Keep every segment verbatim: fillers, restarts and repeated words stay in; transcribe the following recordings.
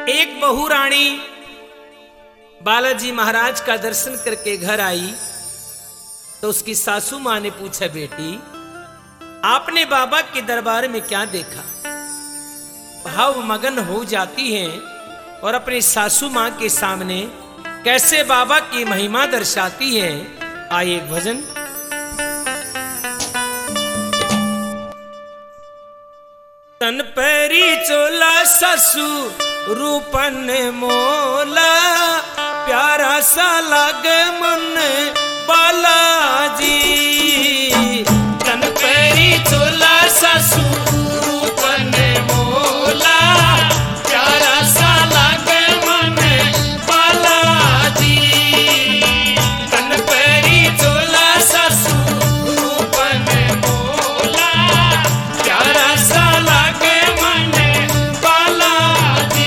एक बहू रानी बालाजी महाराज का दर्शन करके घर आई तो उसकी सासू मां ने पूछा, बेटी आपने बाबा के दरबार में क्या देखा? भाव मगन हो जाती हैं और अपनी सासू मां के सामने कैसे बाबा की महिमा दर्शाती है। आइए भजन। तन पैरी चोला सासू रूपन मोला, प्यारा सा लागे मन बालाजी। तन पैरी चोला सासू रूपन मोला, प्यारा सा लागे मन बालाजी। तन पैरी चोला सासू रूपन मोला, प्यारा सा लागे मन बालाजी।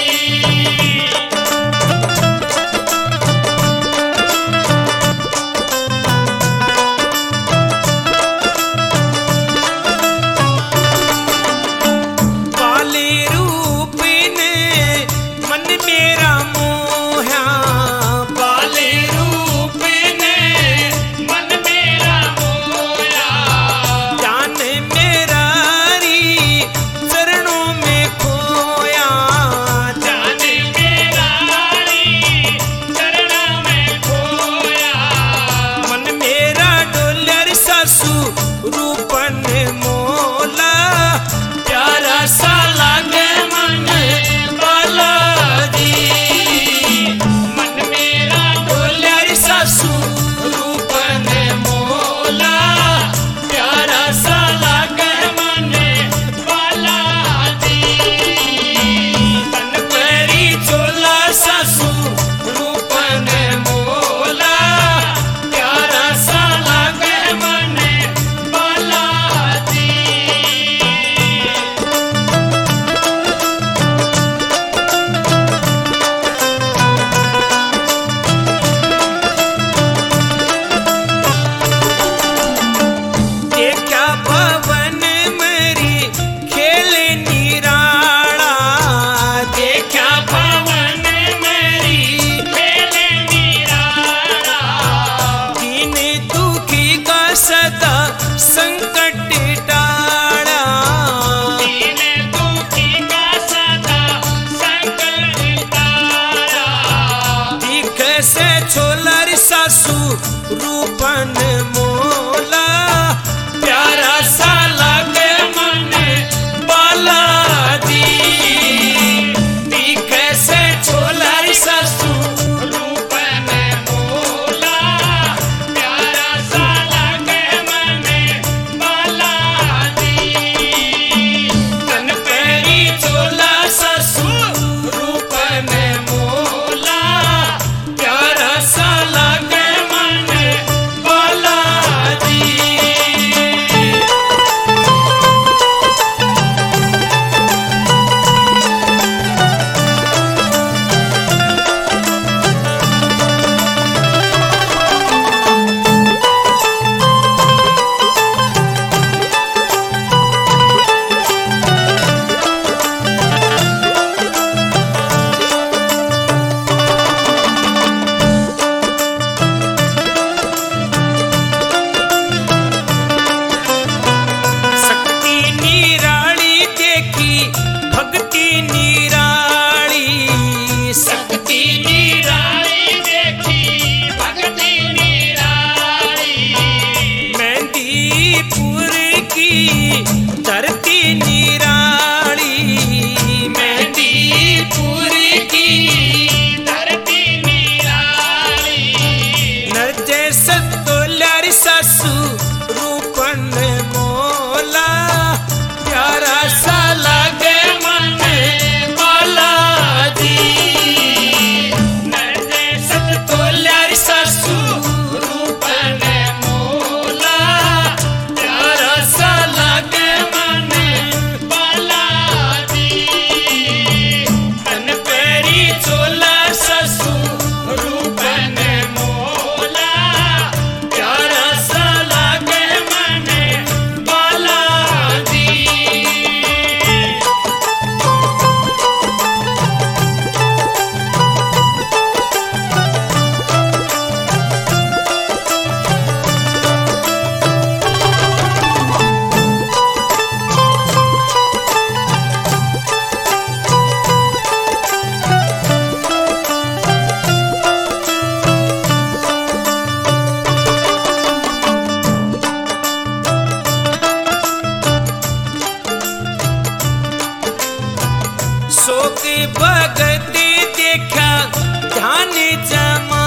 रूपन मोला, प्यारा सा लागे मन बालाजी। दिखे से छोलर सासू रूपन मोला, प्यारा सा लागे मन बालाजी। तन पैरी चोला सासू रूपन मोला, प्यारा सा लागे मन बालाजी। शोक भगत देखा ध्यान जमा